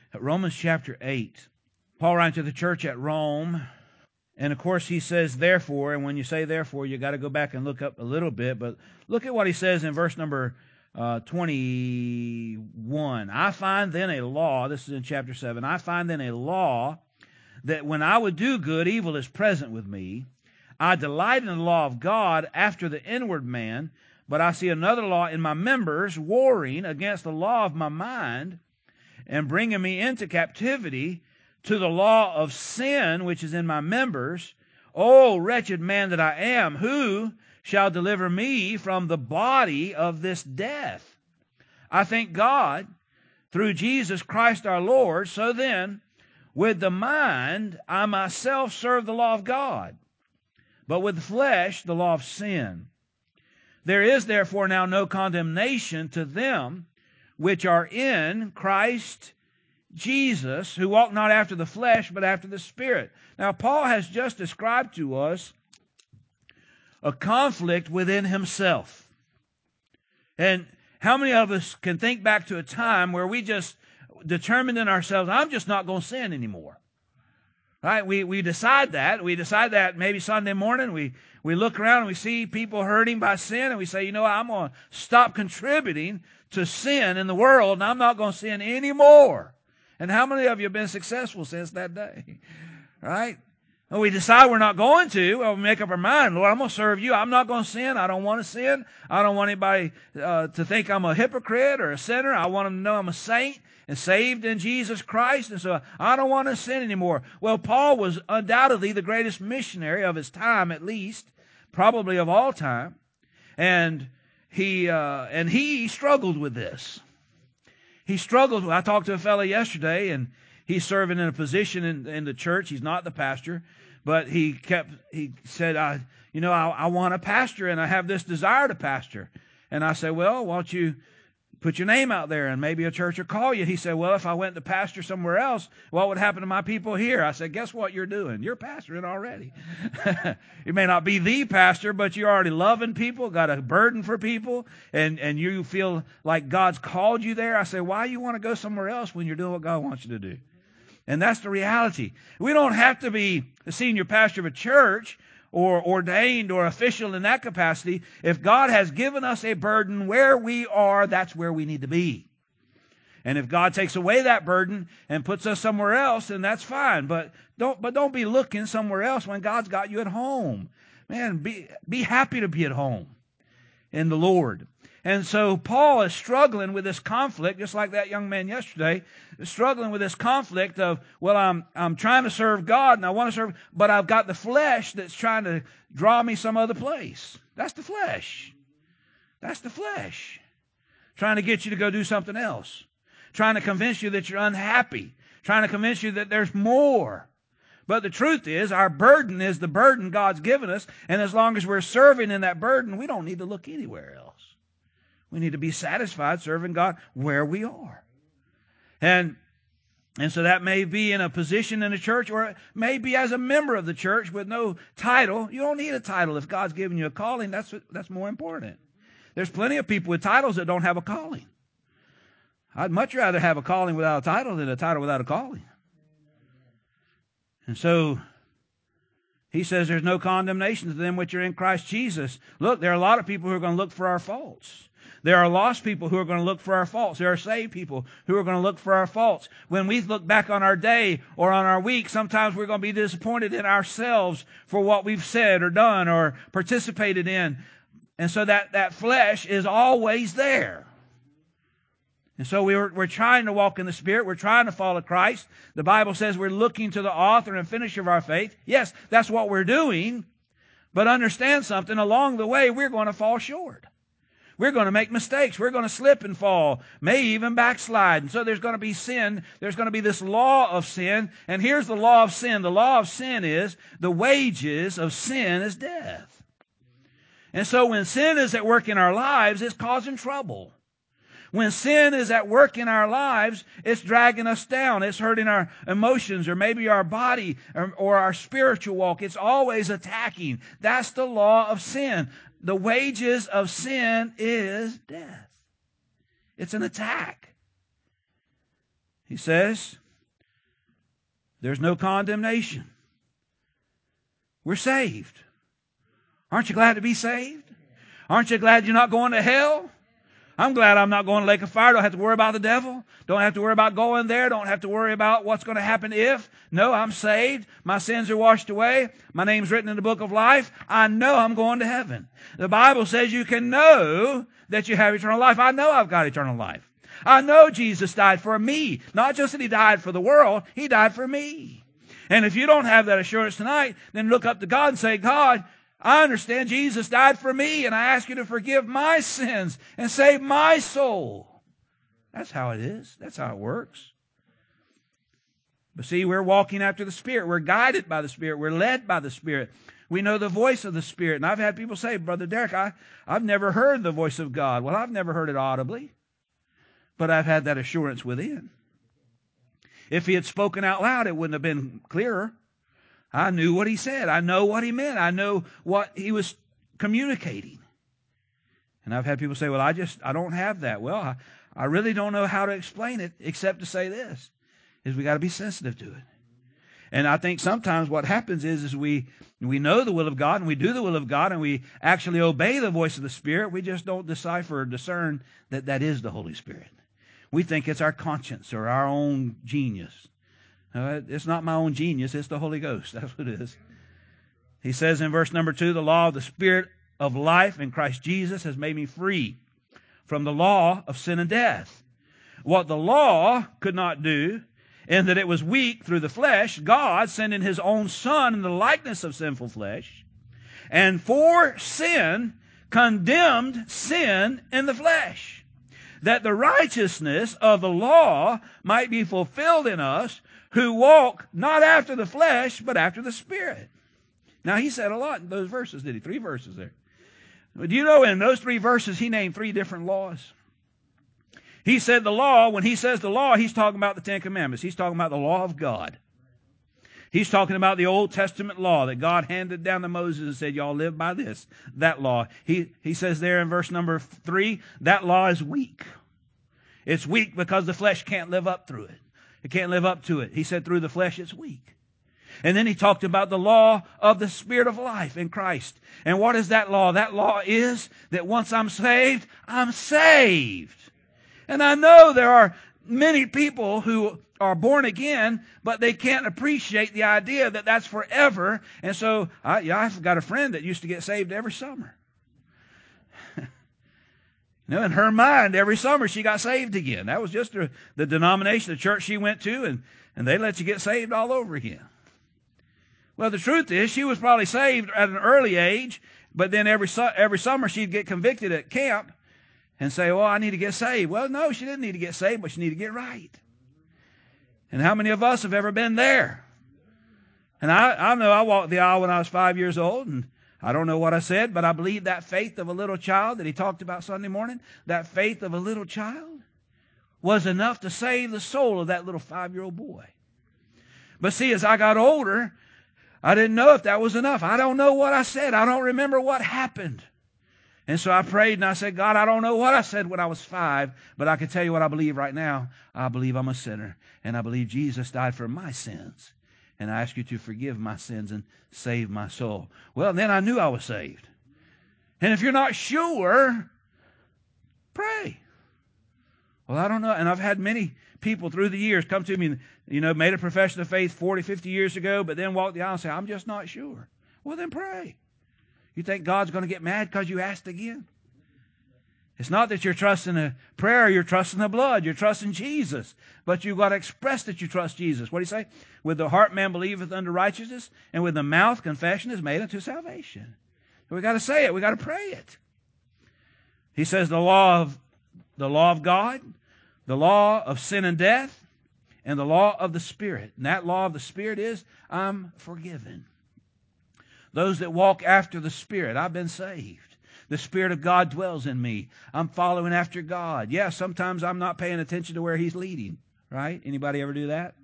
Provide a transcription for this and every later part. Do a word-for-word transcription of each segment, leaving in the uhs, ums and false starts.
Romans chapter eight. Paul writes to the church at Rome, and of course he says therefore, and when you say therefore, you got to go back and look up a little bit, but look at what he says in verse number uh, twenty-one. I find then a law, this is in chapter seven, I find then a law that when I would do good, evil is present with me. I delight in the law of God after the inward man, but I see another law in my members, warring against the law of my mind, and bringing me into captivity to the law of sin which is in my members. O wretched man that I am, who shall deliver me from the body of this death? I thank God through Jesus Christ our Lord. So then, with the mind I myself serve the law of God, but with the flesh the law of sin. There is therefore now no condemnation to them which are in Christ Jesus, who walk not after the flesh, but after the Spirit. Now, Paul has just described to us a conflict within himself. And how many of us can think back to a time where we just determined in ourselves, I'm just not going to sin anymore? Right? We we decide that. We decide that maybe Sunday morning. We, we look around and we see people hurting by sin, and we say, you know what, I'm going to stop contributing to sin in the world, and I'm not going to sin anymore. And how many of you have been successful since that day? Right? Well, we decide we're not going to. Well, we make up our mind, Lord, I'm going to serve you. I'm not going to sin. I don't want to sin. I don't want anybody uh, to think I'm a hypocrite or a sinner. I want them to know I'm a saint and saved in Jesus Christ. And so I don't want to sin anymore. Well, Paul was undoubtedly the greatest missionary of his time, at least, probably of all time. And he, uh, and he struggled with this. He struggled. I talked to a fellow yesterday, and he's serving in a position in, in the church. He's not the pastor, but he kept, he said, I, you know, I, I want to pastor, and I have this desire to pastor. And I said, well, why don't you put your name out there, and maybe a church will call you. He said, well, if I went to pastor somewhere else, what would happen to my people here? I said, guess what you're doing? You're pastoring already. You may not be the pastor, but you're already loving people, got a burden for people, and, and you feel like God's called you there. I said, why you want to go somewhere else when you're doing what God wants you to do? And that's the reality. We don't have to be a senior pastor of a church or ordained or official in that capacity. If God has given us a burden where we are, that's where we need to be. And if God takes away that burden and puts us somewhere else, then that's fine. But don't, but don't be looking somewhere else when God's got you at home. Man, be, be happy to be at home in the Lord. And so Paul is struggling with this conflict, just like that young man yesterday, struggling with this conflict of, well, I'm I'm trying to serve God and I want to serve, but I've got the flesh that's trying to draw me some other place. That's the flesh. That's the flesh. Trying to get you to go do something else. Trying to convince you that you're unhappy. Trying to convince you that there's more. But the truth is, our burden is the burden God's given us, and as long as we're serving in that burden, we don't need to look anywhere else. We need to be satisfied serving God where we are. And, and so that may be in a position in a church, or it may be as a member of the church with no title. You don't need a title. If God's given you a calling, that's, that's more important. There's plenty of people with titles that don't have a calling. I'd much rather have a calling without a title than a title without a calling. And so he says there's no condemnation to them which are in Christ Jesus. Look, there are a lot of people who are going to look for our faults. There are lost people who are going to look for our faults. There are saved people who are going to look for our faults. When we look back on our day or on our week, sometimes we're going to be disappointed in ourselves for what we've said or done or participated in. And so that, that flesh is always there. And so we're, we're trying to walk in the Spirit. We're trying to follow Christ. The Bible says we're looking to the author and finisher of our faith. Yes, that's what we're doing. But understand something. Along the way, we're going to fall short. We're going to make mistakes. We're going to slip and fall, may even backslide. And so there's going to be sin. There's going to be this law of sin. And here's the law of sin. The law of sin is the wages of sin is death. And so when sin is at work in our lives, it's causing trouble. When sin is at work in our lives, it's dragging us down. It's hurting our emotions or maybe our body or, or our spiritual walk. It's always attacking. That's the law of sin. The wages of sin is death. It's an attack. He says, there's no condemnation. We're saved. Aren't you glad to be saved? Aren't you glad you're not going to hell? I'm glad I'm not going to lake of fire. Don't have to worry about the devil. Don't have to worry about going there. Don't have to worry about what's going to happen if. No, I'm saved. My sins are washed away. My name's written in the book of life. I know I'm going to heaven. The Bible says you can know that you have eternal life. I know I've got eternal life. I know Jesus died for me. Not just that he died for the world. He died for me. And if you don't have that assurance tonight, then look up to God and say, God, I understand Jesus died for me, and I ask you to forgive my sins and save my soul. That's how it is. That's how it works. But see, we're walking after the Spirit. We're guided by the Spirit. We're led by the Spirit. We know the voice of the Spirit. And I've had people say, Brother Derek, I, I've never heard the voice of God. Well, I've never heard it audibly, but I've had that assurance within. If he had spoken out loud, it wouldn't have been clearer. I knew what he said. I know what he meant. I know what he was communicating. And I've had people say, well, I just, I don't have that. Well, I, I really don't know how to explain it except to say this, is we got to be sensitive to it. And I think sometimes what happens is, is we, we know the will of God and we do the will of God and we actually obey the voice of the Spirit. We just don't decipher or discern that that is the Holy Spirit. We think it's our conscience or our own genius. Uh, it's not my own genius. It's the Holy Ghost. That's what it is. He says in verse number two, the law of the Spirit of life in Christ Jesus has made me free from the law of sin and death. What the law could not do, in that it was weak through the flesh, God sending his own Son in the likeness of sinful flesh, and for sin condemned sin in the flesh, that the righteousness of the law might be fulfilled in us who walk not after the flesh, but after the Spirit. Now, he said a lot in those verses, did he? Three verses there. Do you know in those three verses, he named three different laws? He said the law, when he says the law, he's talking about the Ten Commandments. He's talking about the law of God. He's talking about the Old Testament law that God handed down to Moses and said, y'all live by this, that law. He, he says there in verse number three, that law is weak. It's weak because the flesh can't live up through it. It can't live up to it. He said through the flesh it's weak. And then he talked about the law of the Spirit of life in Christ. And what is that law? That law is that once I'm saved, I'm saved. And I know there are many people who are born again, but they can't appreciate the idea that that's forever. And so I, yeah, I've got a friend that used to get saved every summer. You know, in her mind, every summer she got saved again. That was just the, the denomination, the church she went to, and, and they let you get saved all over again. Well, the truth is, she was probably saved at an early age, but then every su- every summer she'd get convicted at camp and say, well, I need to get saved. Well, no, she didn't need to get saved, but she needed to get right. And how many of us have ever been there? And I, I know I walked the aisle when I was five years old, and I don't know what I said, but I believe that faith of a little child that he talked about Sunday morning, that faith of a little child was enough to save the soul of that little five-year-old boy. But see, as I got older, I didn't know if that was enough. I don't know what I said. I don't remember what happened. And so I prayed and I said, God, I don't know what I said when I was five, but I can tell you what I believe right now. I believe I'm a sinner, and I believe Jesus died for my sins. And I ask you to forgive my sins and save my soul. Well, then I knew I was saved. And if you're not sure, pray. Well, I don't know. And I've had many people through the years come to me and, you know, made a profession of faith forty, fifty years ago, but then walked the aisle and say, I'm just not sure. Well, then pray. You think God's going to get mad because you asked again? It's not that you're trusting a prayer, you're trusting the blood, you're trusting Jesus. But you've got to express that you trust Jesus. What do you say? With the heart man believeth unto righteousness, and with the mouth confession is made unto salvation. So we got to say it, we got to pray it. He says the law of the law of God, the law of sin and death, and the law of the Spirit. And that law of the Spirit is, I'm forgiven. Those that walk after the Spirit, I've been saved. The Spirit of God dwells in me. I'm following after God. Yeah, sometimes I'm not paying attention to where He's leading, right? Anybody ever do that?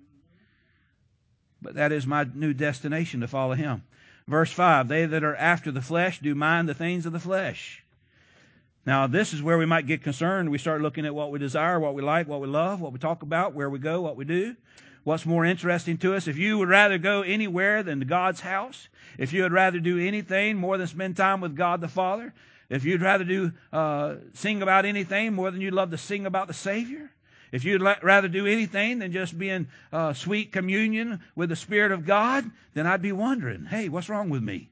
But that is my new destination, to follow Him. Verse five, they that are after the flesh do mind the things of the flesh. Now, this is where we might get concerned. We start looking at what we desire, what we like, what we love, what we talk about, where we go, what we do, what's more interesting to us. If you would rather go anywhere than to God's house, if you would rather do anything more than spend time with God the Father, if you'd rather do uh, sing about anything more than you'd love to sing about the Savior, if you'd la- rather do anything than just be in uh, sweet communion with the Spirit of God, then I'd be wondering, hey, what's wrong with me?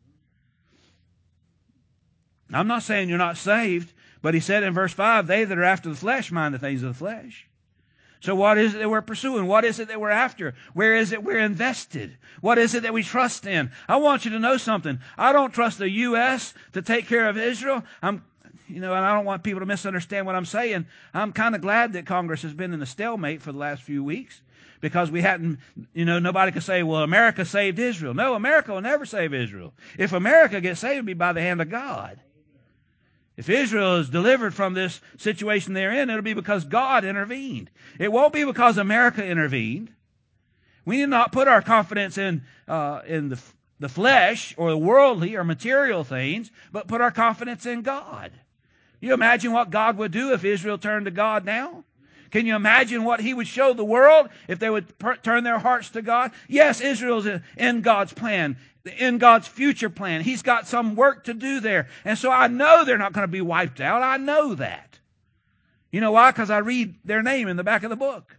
I'm not saying you're not saved, but he said in verse five, they that are after the flesh mind the things of the flesh. So what is it that we're pursuing? What is it that we're after? Where is it we're invested? What is it that we trust in? I want you to know something. I don't trust the U S to take care of Israel. I'm, you know, and I don't want people to misunderstand what I'm saying. I'm kind of glad that Congress has been in a stalemate for the last few weeks, because we hadn't, you know, nobody could say, well, America saved Israel. No, America will never save Israel. If America gets saved, it'll be by the hand of God. If Israel is delivered from this situation they're in, it'll be because God intervened. It won't be because America intervened. We need not put our confidence in uh, in the, the flesh or the worldly or material things, but put our confidence in God. You imagine what God would do if Israel turned to God now? Can you imagine what he would show the world if they would per- turn their hearts to God? Yes, Israel's in God's plan, in God's future plan. He's got some work to do there. And so I know they're not going to be wiped out. I know that. You know why? Because I read their name in the back of the book.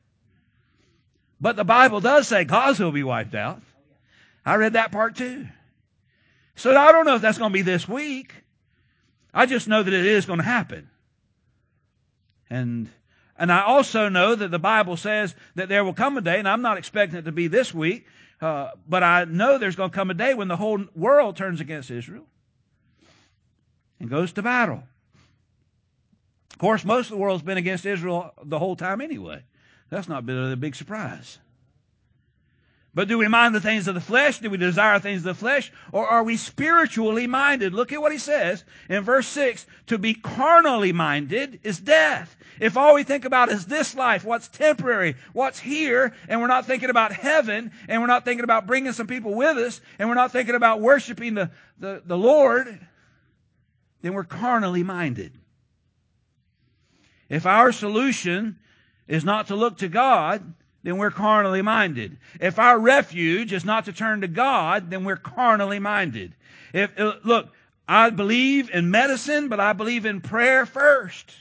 But the Bible does say Gaza will be wiped out. I read that part too. So I don't know if that's going to be this week. I just know that it is going to happen. And And I also know that the Bible says that there will come a day, and I'm not expecting it to be this week, uh, but I know there's going to come a day when the whole world turns against Israel and goes to battle. Of course, most of the world's been against Israel the whole time anyway. That's not been a big surprise. But do we mind the things of the flesh? Do we desire things of the flesh? Or are we spiritually minded? Look at what he says in verse six. To be carnally minded is death. If all we think about is this life, what's temporary, what's here, and we're not thinking about heaven, and we're not thinking about bringing some people with us, and we're not thinking about worshiping the, the, the Lord, then we're carnally minded. If our solution is not to look to God, then we're carnally minded. If our refuge is not to turn to God, then we're carnally minded. If look, I believe in medicine, but I believe in prayer first.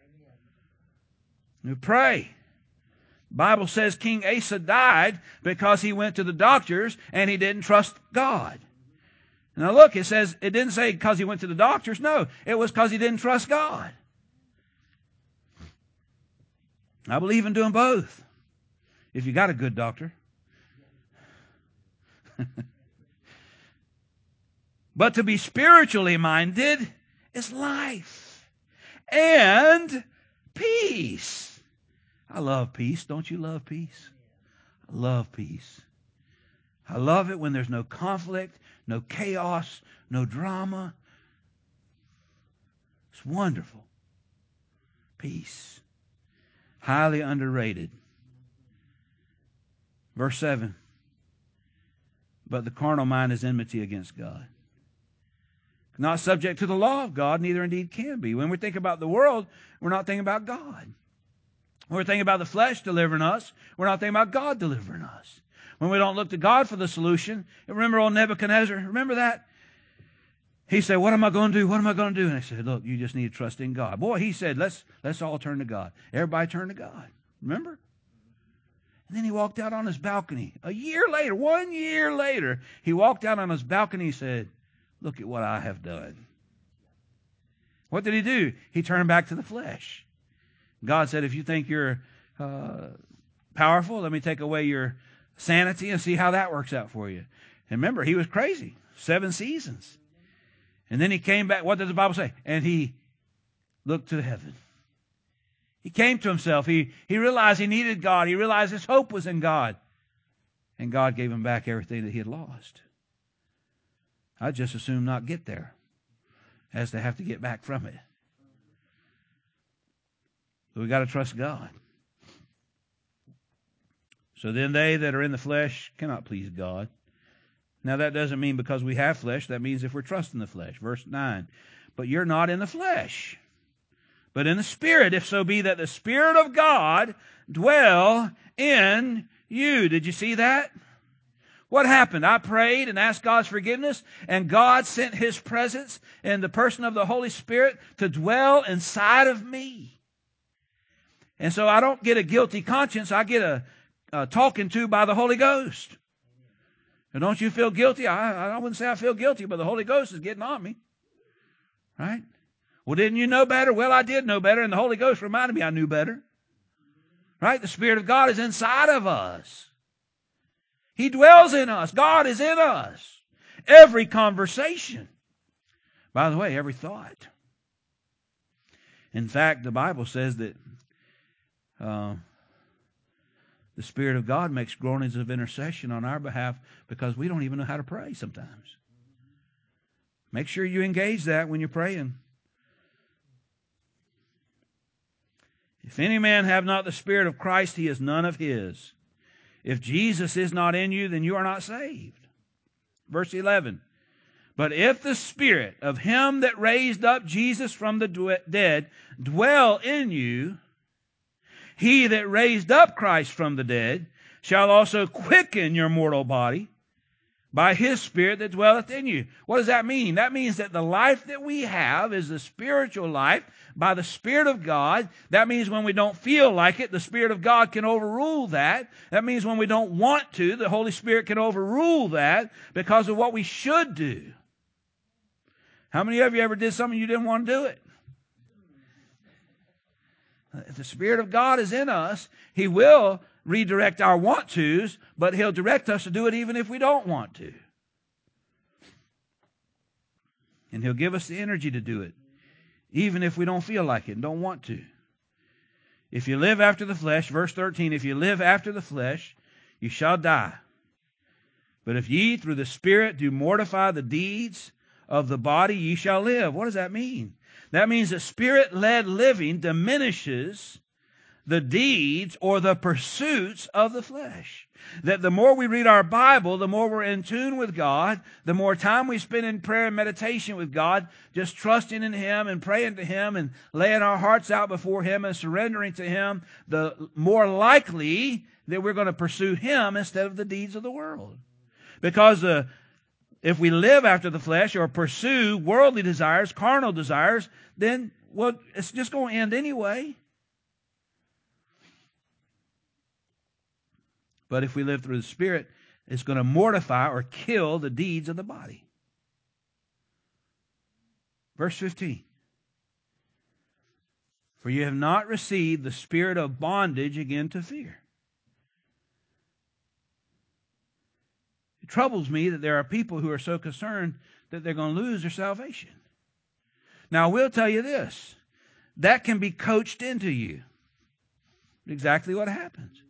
We pray. The Bible says King Asa died because he went to the doctors and he didn't trust God. Now look, it says, it didn't say because he went to the doctors. No, it was because he didn't trust God. I believe in doing both. If you got a good doctor. But to be spiritually minded is life and peace. I love peace. Don't you love peace? I love peace. I love it when there's no conflict, no chaos, no drama. It's wonderful. Peace. Highly underrated. Verse seven. But the carnal mind is enmity against God. Not subject to the law of God, neither indeed can be. When we think about the world, we're not thinking about God. When we're thinking about the flesh delivering us, we're not thinking about God delivering us. When we don't look to God for the solution, remember old Nebuchadnezzar? Remember that? He said, what am I going to do? What am I going to do? And I said, look, you just need to trust in God. Boy, he said, let's, let's all turn to God. Everybody turn to God. Remember? And then he walked out on his balcony. A year later, one year later, he walked out on his balcony and said, look at what I have done. What did he do? He turned back to the flesh. God said, if you think you're uh, powerful, let me take away your sanity and see how that works out for you. And remember, he was crazy. Seven seasons. And then he came back. What does the Bible say? And he looked to heaven. He came to himself. He, he realized he needed God. He realized his hope was in God. And God gave him back everything that he had lost. I'd just as soon not get there as to have to get back from it. So we got to trust God. So then they that are in the flesh cannot please God. Now that doesn't mean because we have flesh. That means if we're trusting the flesh. Verse nine. but you're not in the flesh, but in the Spirit, if so be that the Spirit of God dwell in you. Did you see that? What happened? I prayed and asked God's forgiveness, and God sent His presence in the person of the Holy Spirit to dwell inside of me. And so I don't get a guilty conscience. I get a, a talking to by the Holy Ghost. And don't you feel guilty? I, I wouldn't say I feel guilty, but the Holy Ghost is getting on me. Right? Well, didn't you know better? Well, I did know better, and the Holy Ghost reminded me I knew better. Right? The Spirit of God is inside of us. He dwells in us. God is in us. Every conversation. By the way, every thought. In fact, the Bible says that uh, the Spirit of God makes groanings of intercession on our behalf because we don't even know how to pray sometimes. Make sure you engage that when you're praying. If any man have not the Spirit of Christ, he is none of his. If Jesus is not in you, then you are not saved. Verse eleven. But if the Spirit of Him that raised up Jesus from the dead dwell in you, He that raised up Christ from the dead shall also quicken your mortal body by His Spirit that dwelleth in you. What does that mean? That means that the life that we have is the spiritual life by the Spirit of God. That means when we don't feel like it, the Spirit of God can overrule that. That means when we don't want to, the Holy Spirit can overrule that because of what we should do. How many of you ever did something you didn't want to do it? If the Spirit of God is in us, He will redirect our want-tos, but He'll direct us to do it even if we don't want to. And He'll give us the energy to do it, even if we don't feel like it and don't want to. If you live after the flesh, verse thirteen, if you live after the flesh, you shall die. But if ye through the Spirit do mortify the deeds of the body, ye shall live. What does that mean? That means that Spirit-led living diminishes the deeds or the pursuits of the flesh. That the more we read our Bible, the more we're in tune with God, the more time we spend in prayer and meditation with God, just trusting in Him and praying to Him and laying our hearts out before Him and surrendering to Him, the more likely that we're going to pursue Him instead of the deeds of the world. Because uh, if we live after the flesh or pursue worldly desires, carnal desires, then, well, it's just going to end anyway. But if we live through the Spirit, it's going to mortify or kill the deeds of the body. Verse fifteen. For you have not received the spirit of bondage again to fear. It troubles me that there are people who are so concerned that they're going to lose their salvation. Now, I will tell you this. That can be coached into you. Exactly what happens.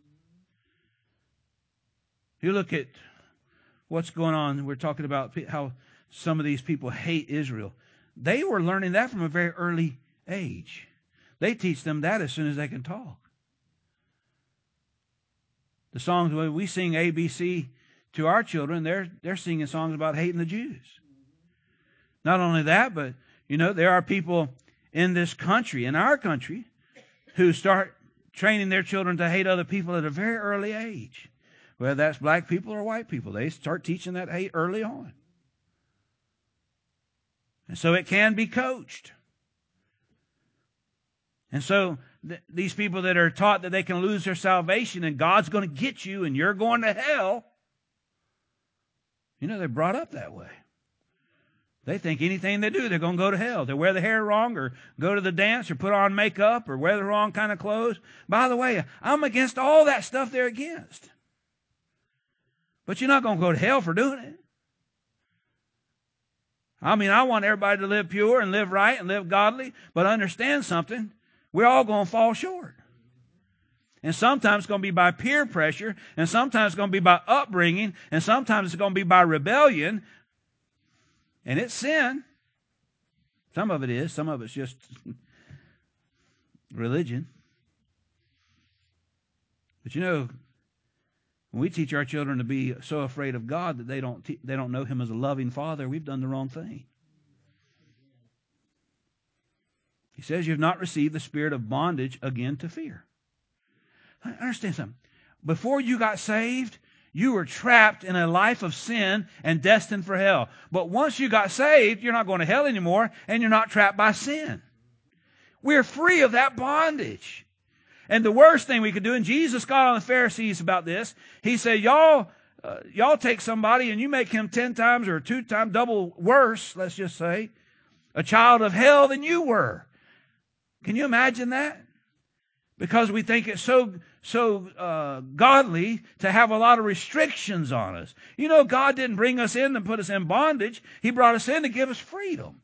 You look at what's going on. We're talking about how some of these people hate Israel. They were learning that from a very early age. They teach them that as soon as they can talk. The songs when we sing A B C to our children, they're they're singing songs about hating the Jews. Not only that, but you know, there are people in this country, in our country, who start training their children to hate other people at a very early age. Whether that's black people or white people, they start teaching that hate early on. And so it can be coached. And so th- these people that are taught that they can lose their salvation and God's going to get you and you're going to hell, you know, they're brought up that way. They think anything they do, they're going to go to hell. They wear the hair wrong or go to the dance or put on makeup or wear the wrong kind of clothes. By the way, I'm against all that stuff they're against. But you're not going to go to hell for doing it. I mean, I want everybody to live pure and live right and live godly, but understand something. We're all going to fall short. And sometimes it's going to be by peer pressure, and sometimes it's going to be by upbringing, and sometimes it's going to be by rebellion. And it's sin. Some of it is. Some of it's just religion. But you know, when we teach our children to be so afraid of God that they don't te- they don't know Him as a loving Father, we've done the wrong thing. He says you have not received the spirit of bondage again to fear. Understand something. Before you got saved, you were trapped in a life of sin and destined for hell. But once you got saved, you're not going to hell anymore, and you're not trapped by sin. We're free of that bondage. And the worst thing we could do, and Jesus got on the Pharisees about this, he said, y'all, uh, y'all take somebody and you make him ten times or two times double worse, let's just say, a child of hell than you were. Can you imagine that? Because we think it's so so uh, godly to have a lot of restrictions on us. You know, God didn't bring us in and put us in bondage. He brought us in to give us freedom.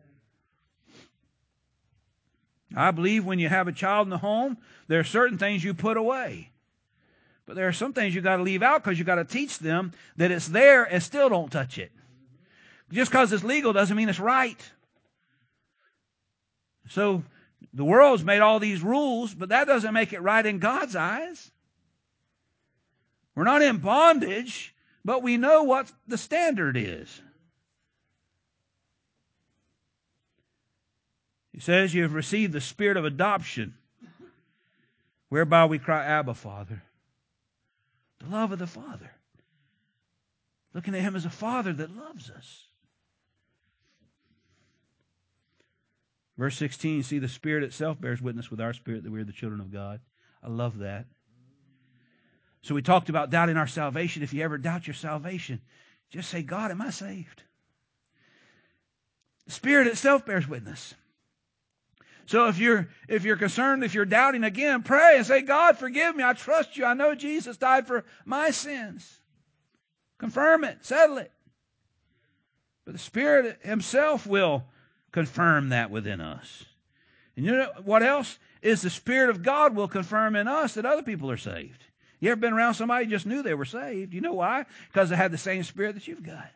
I believe when you have a child in the home, there are certain things you put away. But there are some things you got to leave out because you got to teach them that it's there and still don't touch it. Just because it's legal doesn't mean it's right. So the world's made all these rules, but that doesn't make it right in God's eyes. We're not in bondage, but we know what the standard is. He says you have received the spirit of adoption, whereby we cry, Abba, Father. The love of the Father. Looking at him as a Father that loves us. Verse sixteen, see, the Spirit itself bears witness with our spirit that we are the children of God. I love that. So we talked about doubting our salvation. If you ever doubt your salvation, just say, God, am I saved? The Spirit itself bears witness. So if you're if you're concerned, if you're doubting again, pray and say, God, forgive me. I trust you. I know Jesus died for my sins. Confirm it. Settle it. But the Spirit himself will confirm that within us. And you know what else? Is the Spirit of God will confirm in us that other people are saved. You ever been around somebody who just knew they were saved? You know why? Because they had the same Spirit that you've got.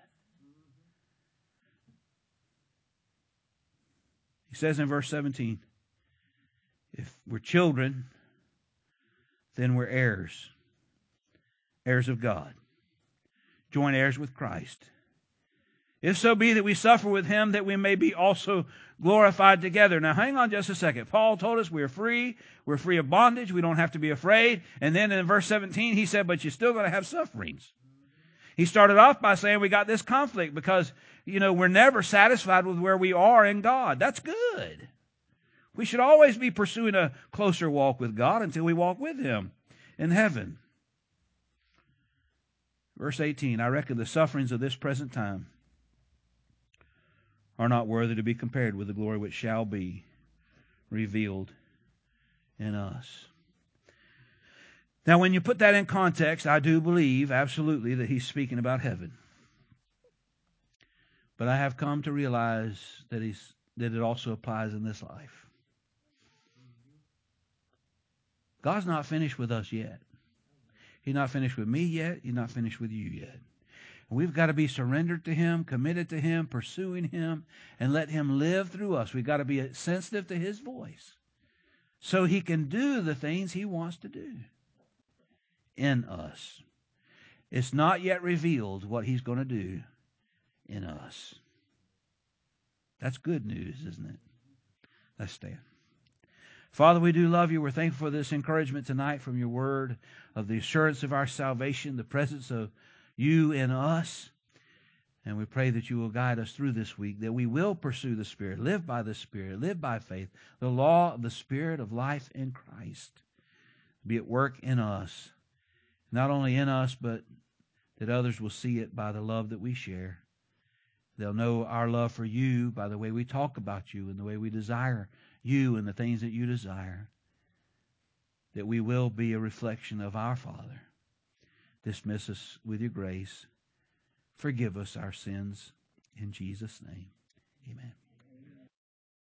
He says in verse seventeen, if we're children, then we're heirs. Heirs of God. Joint heirs with Christ. If so be that we suffer with him, that we may be also glorified together. Now hang on just a second. Paul told us we're free. We're free of bondage. We don't have to be afraid. And then in verse seventeen, he said, but you're still going to have sufferings. He started off by saying we got this conflict because, you know, we're never satisfied with where we are in God. That's good. We should always be pursuing a closer walk with God until we walk with him in heaven. Verse eighteen, I reckon the sufferings of this present time are not worthy to be compared with the glory which shall be revealed in us. Now, when you put that in context, I do believe absolutely that he's speaking about heaven. But I have come to realize that he's that it also applies in this life. God's not finished with us yet. He's not finished with me yet. He's not finished with you yet. We've got to be surrendered to him, committed to him, pursuing him, and let him live through us. We've got to be sensitive to his voice so he can do the things he wants to do in us. It's not yet revealed what he's going to do in us. That's good news, isn't it? Let's stand. Father, we do love you. We're thankful for this encouragement tonight from your word of the assurance of our salvation, the presence of you in us. And we pray that you will guide us through this week, that we will pursue the Spirit, live by the Spirit, live by faith, the law of the Spirit of life in Christ be at work in us. Not only in us, but that others will see it by the love that we share. They'll know our love for you by the way we talk about you and the way we desire you and the things that you desire. That we will be a reflection of our Father. Dismiss us with your grace. Forgive us our sins. In Jesus' name, amen.